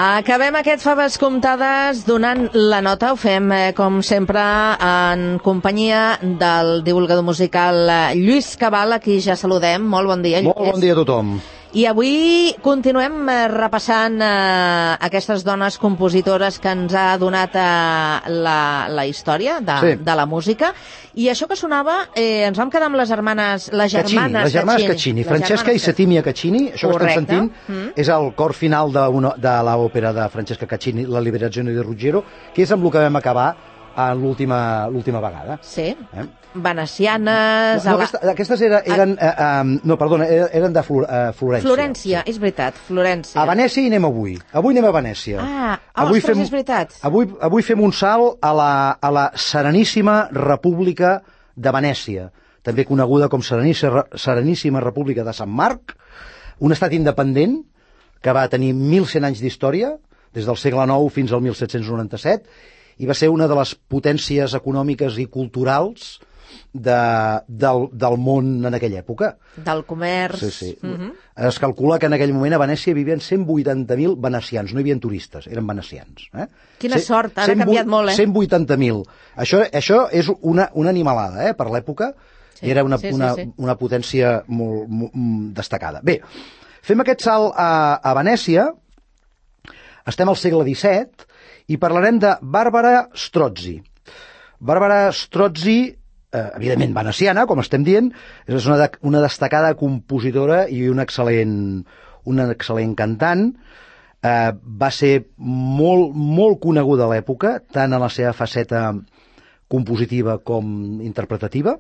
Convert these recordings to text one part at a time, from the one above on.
Acabem aquest Faves Comptades donant la nota. Ho fem, com sempre, en companyia del divulgador musical Lluís Cabal, a qui ja saludem. Molt bon dia, Lluís. Molt bon dia a tothom. I avui continuem repassant aquestes dones compositores que ens ha donat la història de la música. I això que sonava, ens vam quedar amb les germanes Caccini. Francesca i Settimia Caccini, això que estem sentint, és el cor final de l'òpera de Francesca Caccini, La liberazione di Ruggiero, que és amb el que vam acabar l'última vegada. Sí, venecianes... No, aquestes eren de Florència. Florència, és veritat, Florència. A Venècia hi anem avui. Avui anem a Venècia. Ostres, és veritat. Avui fem un salt a la Sereníssima República de Venècia, també coneguda com Sereníssima República de Sant Marc, un estat independent que va tenir 1.100 anys d'història, des del segle IX fins al 1797, i va ser una de les potències econòmiques i culturals del món en aquella època. Del comerç. Sí. Es calcula que en aquell moment a Venècia vivien 180.000 venecians, no hi havia turistes, eren venecians. Quina sort, ara ha canviat molt, 180.000. Això és una animalada, per l'època, i era una potència molt destacada. Bé, fem aquest salt a Venècia, estem al segle XVII, i parlarem de Barbara Strozzi. Barbara Strozzi, evidentment veneciana, com estem dient, és una destacada compositora i una excel·lent cantant. Va ser molt coneguda a l'època, tant en la seva faceta compositiva com interpretativa,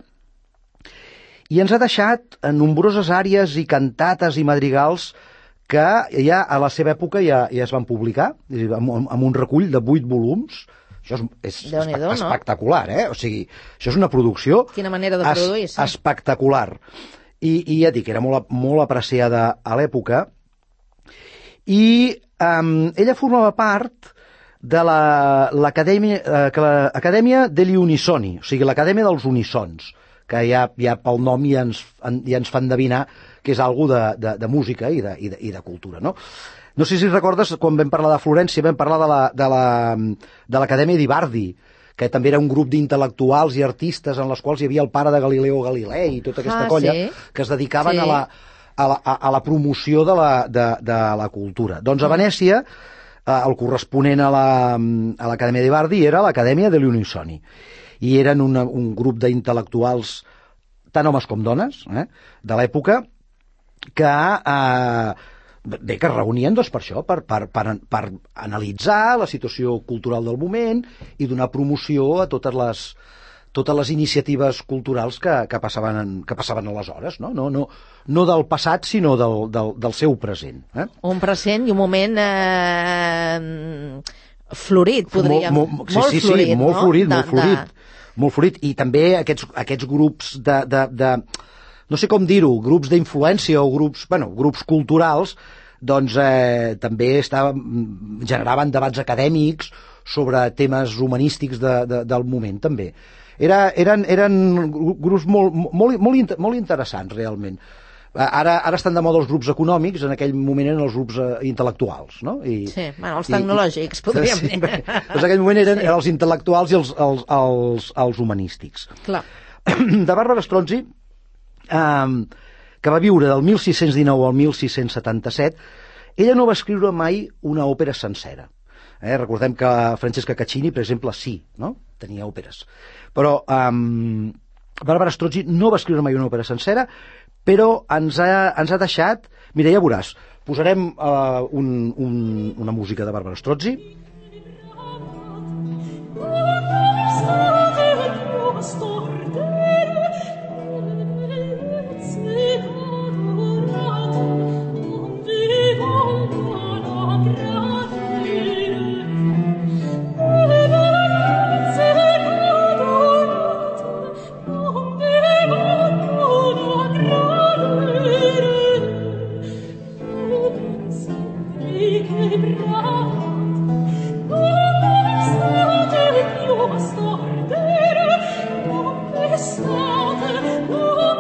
i ens ha deixat nombroses àries i cantates i madrigals que ja a la seva època ja es van publicar, amb un recull de 8 volums. Això és espectacular, O sigui, això és una producció espectacular. I ja dic, era molt apreciada a l'època. I ella formava part de l'Acadèmia degli Unisoni, o sigui, l'Acadèmia dels Unisons, que ja pel nom ja ens fa endevinar que és alguna de música i de cultura, no? No sé si recordes, quan vam parlar de Florència, vam parlar de l'Acadèmia d'Ibardi, que també era un grup d'intel·lectuals i artistes en les quals hi havia el pare de Galileo Galilei i tota aquesta colla que es dedicaven a la promoció de la cultura. Doncs a Venècia, el corresponent a l'Acadèmia d'Ibardi era l'Acadèmia degli Unisoni, i eren un grup d'intel·lectuals, tant homes com dones, de l'època, que es reunien per això, per analitzar la situació cultural del moment i donar promoció a totes les iniciatives culturals que passaven aleshores, no del passat, sinó del seu present. Un present i un moment florit, podríem... Molt florit, i també aquests grups no sé com dir-ho, grups d'influència o grups culturals, doncs també generaven debats acadèmics sobre temes humanístics del moment, també. Eren grups molt interessants, realment. Ara estan de moda els grups econòmics, en aquell moment eren els grups intel·lectuals, no? Els tecnològics, podríem dir. Doncs en aquell moment eren els intel·lectuals i els humanístics. Clar. De Barbara Strozzi, que va viure del 1619 al 1677, ella no va escriure mai una òpera sencera. Recordem que Francesca Caccini, per exemple, sí, no? Tenia òperes. Però Barbara Strozzi no va escriure mai una òpera sencera, però ens ha deixat... Mira, ja veuràs, posarem una música de Barbara Strozzi.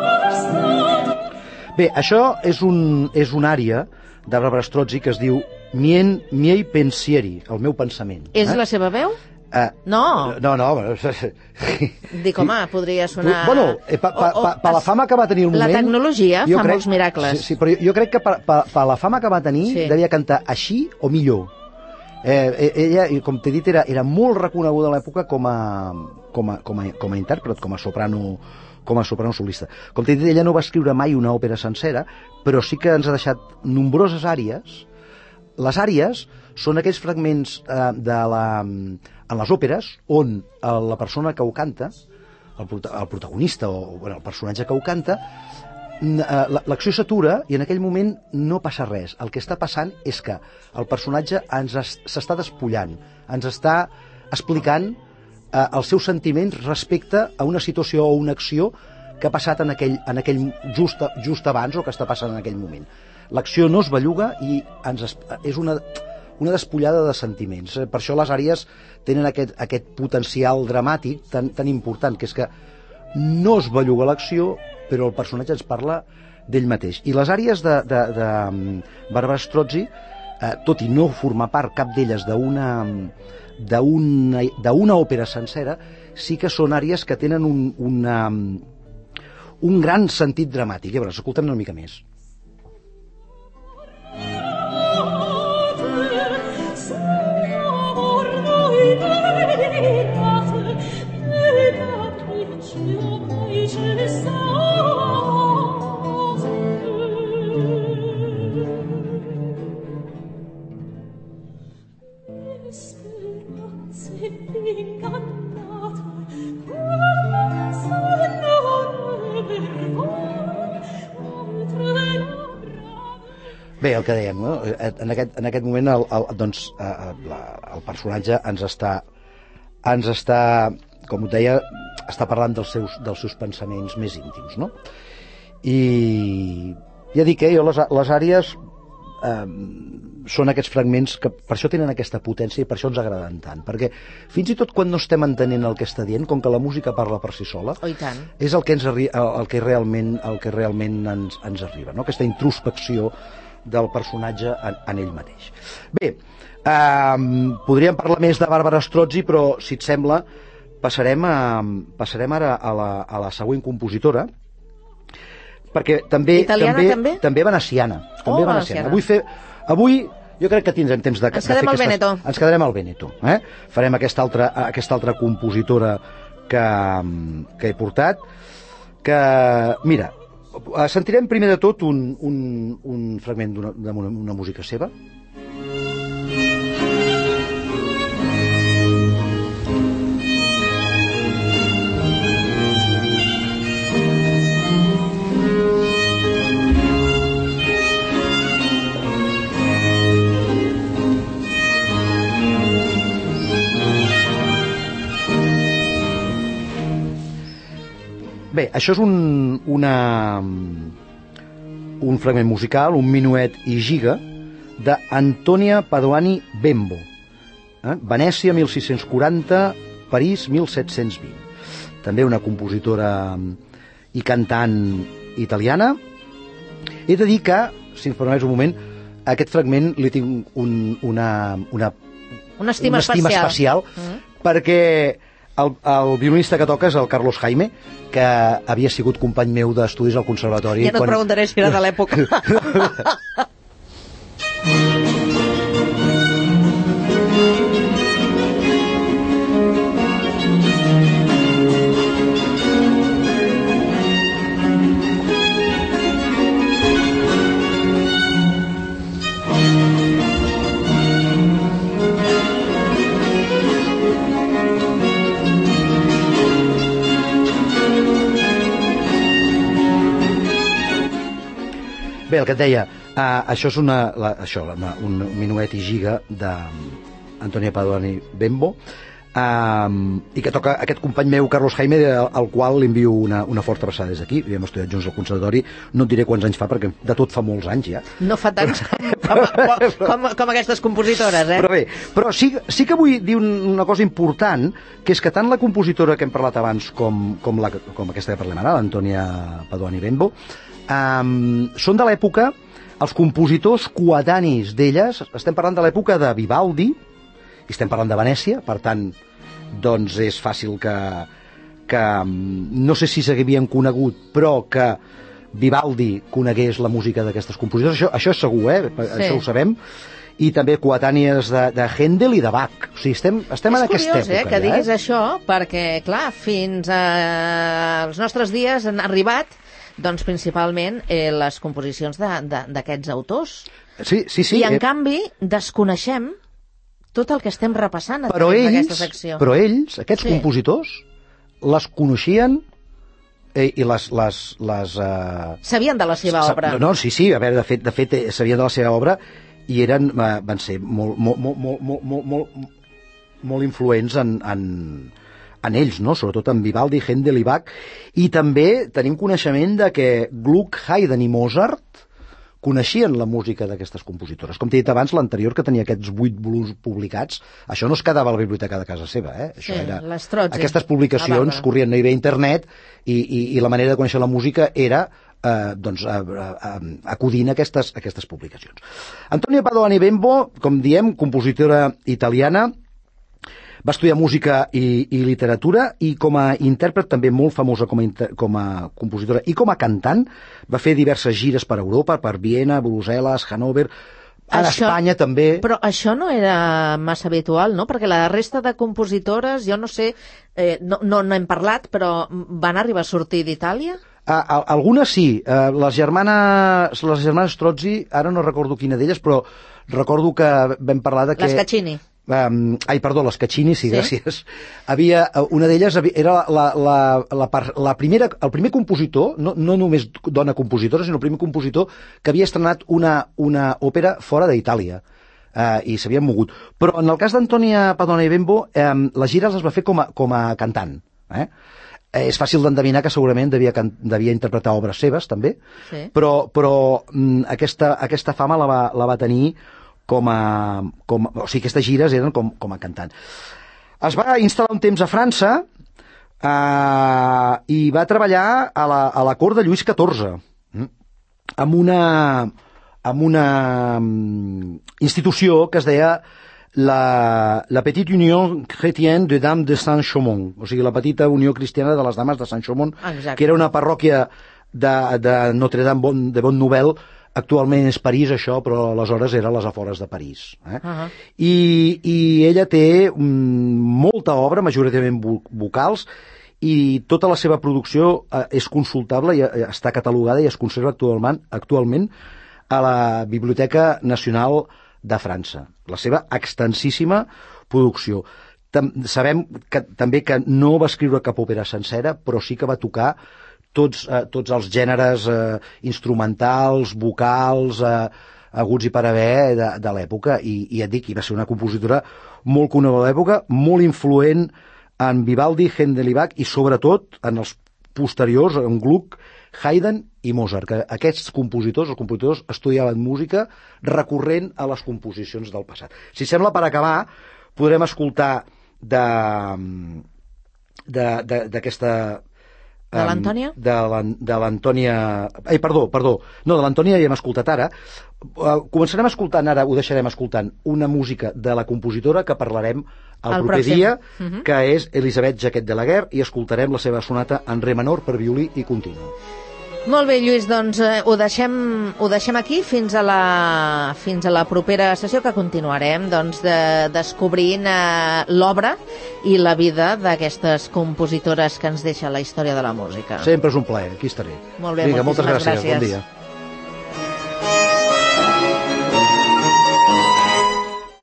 Bé, això és una ària de Barbara Strozzi que es diu miei pensieri, el meu pensament. És la seva veu? No. No. Dic, home, podria sonar... Bueno, per la fama que va tenir un moment... La tecnologia fa molts miracles. Sí, però jo crec que per la fama que va tenir devia cantar així o millor. Ella, com t'he dit, era molt reconeguda a l'època com a intèrpret, com a soprano solista. Com t'he dit, ella no va escriure mai una òpera sencera, però sí que ens ha deixat nombroses àries. Les àries són aquells fragments en les òperes on la persona que ho canta, el protagonista o el personatge que ho canta, l'acció s'atura i en aquell moment no passa res. El que està passant és que el personatge s'està despullant, ens està explicant els seus sentiments respecte a una situació o una acció que ha passat en aquell just abans o que està passant en aquell moment. L'acció no es belluga i és una despullada de sentiments. Per això les àries tenen aquest potencial dramàtic tan important, que és que no es belluga l'acció, però el personatge ens parla d'ell mateix. I les àries de Barbara Strozzi, tot i no formar part cap d'elles d'una òpera sencera, sí que són àries que tenen un gran sentit dramàtic. Llavors, escoltem una mica més. Bé, el que dèiem, no? En aquest moment el personatge ens està, com ho deia, està parlant dels seus pensaments més íntims, no? I ja dic, jo les àries són aquests fragments que per això tenen aquesta potència i per això ens agraden tant, perquè fins i tot quan no estem entenent el que està dient, com que la música parla per si sola, és el que realment ens arriba, no? Aquesta introspecció del personatge en ell mateix. Bé, podríem parlar més de Barbara Strozzi, però si et sembla passarem ara a la següent compositora, perquè també veneciana. Avui jo crec que tindrem temps de fer Ens quedarem al Veneto. Farem aquesta altra compositora que he portat, que, mira, sentirem primer de tot un fragment d'una música seva. Bé, això és un fragment musical, un minuet i giga, d'Antonia Padoani Bembo. Venècia, 1640, París, 1720. També una compositora i cantant italiana. He de dir que, si ens permets un moment, a aquest fragment li tinc una estima especial. Perquè el violinista que toca és el Carlos Jaime, que havia sigut company meu d'estudis al conservatori. Ja no et preguntaré si era de l'època. Bé, el que et deia, això és un minuet i giga d'Antonia Padoani Bembo, i que toca aquest company meu, Carlos Jaime, al qual li envio una forta abraçada des d'aquí. Hem estudiat junts al conservatori, no et diré quants anys fa, perquè de tot fa molts anys ja. No fa tants com aquestes compositores, Però sí que vull dir una cosa important, que és que tant la compositora que hem parlat abans com aquesta que parlem ara, l'Antonia Padoani Bembo, són de l'època els compositors coetanis d'elles, estem parlant de l'època de Vivaldi, i estem parlant de Venècia, per tant, doncs és fàcil que no sé si s'havien conegut, però que Vivaldi conegués la música d'aquestes compositors, això és segur, això ho sabem, i també coetànies de Händel i de Bach. O sigui, estem en aquesta època. És curiós, que diguis això, perquè, clar, fins als nostres dies han arribat doncs principalment les composicions d'aquests autors. Sí. I en canvi desconeixem tot el que estem repassant a través d'aquesta secció. Però ells, aquests compositors, les coneixien i les sabien de la seva obra. No, sí, a veure, de fet sabien de la seva obra i van ser molt influents en ells, no? Sobretot en Vivaldi, Händel i Bach, i també tenim coneixement de que Gluck, Haydn i Mozart coneixien la música d'aquestes compositores. Com t'he dit abans, l'anterior, que tenia aquests 8 volums publicats, això no es quedava a la biblioteca de casa seva, Això era... Aquestes publicacions corrien, no hi havia internet, i la manera de conèixer la música era acudint a aquestes publicacions. Antonia Padoani Bembo, com diem, compositora italiana, va estudiar música i literatura i com a intèrpret també molt famosa com a compositora i com a cantant va fer diverses gires per Europa, per Viena, Brussel·les, Hannover, a Espanya també. Però això no era massa habitual, no? Perquè la resta de compositores, jo no sé, no hem parlat, però van arribar a sortir d'Itàlia? Algunes sí. Les germanes Strozzi, ara no recordo quina d'elles, però recordo que vam parlar de que... Les Caccini. Les Caccini, sí, gràcies. Una d'elles era el primer compositor, no només dona compositora, sinó el primer compositor que havia estrenat una òpera fora d'Itàlia. I s'havien mogut. Però en el cas d'Antonia Padoani Bembo, les gires les va fer com a cantant. És fàcil d'endevinar que segurament devia interpretar obres seves, també, però aquesta fama la va tenir o sigui, aquestes gires eren com a cantant. Es va instal·lar un temps a França i va treballar a la cort de Lluís XIV amb una institució que es deia la Petite Union Chrétienne de Dames de Saint-Chaumont, o sigui, la petita Unió Cristiana de les Dames de Saint-Chaumont, que era una parròquia de Notre-Dame de Bonne-Nouvelle. Actualment és París, això, però aleshores era a les afores de París. I ella té molta obra, majoritàriament vocals, i tota la seva producció és consultable i està catalogada i es conserva actualment a la Biblioteca Nacional de França. La seva extensíssima producció. Sabem també que no va escriure cap òpera sencera, però sí que va tocar tots els gèneres instrumentals, vocals, aguts i per haver de l'època, i ja et dic, va ser una compositora molt coneguda de l'època, molt influent en Vivaldi, Händel i Bach, i sobretot en els posteriors, en Gluck, Haydn i Mozart, que aquests compositors, els compositors, estudiaven música recorrent a les composicions del passat. Si sembla, per acabar, podrem escoltar d'aquesta... De l'Antònia? De l'Antònia... Perdó. No, de l'Antònia ja hem escoltat ara. Començarem escoltant ara, ho deixarem escoltant, una música de la compositora que parlarem el proper dia, que és Elisabeth Jacquet de Laguerre, i escoltarem la seva sonata en re menor per violí i continu. Molt bé, Lluís, doncs ho deixem aquí fins a la propera sessió, que continuarem descobrint l'obra i la vida d'aquestes compositores que ens deixa la història de la música. Sempre és un plaer, aquí estaré. Molt bé, moltes gràcies. Bon dia.